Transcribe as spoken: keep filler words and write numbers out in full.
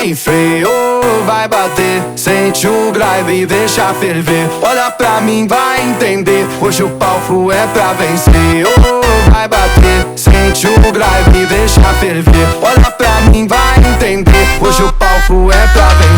sem freio, vai bater. Sente o drive e deixa ferver. Olha pra mim, vai entender. Hoje o palco é pra vencer. Oh, vai bater. Sente o drive e deixa ferver. Olha pra mim, vai entender. Hoje o palco é pra vencer.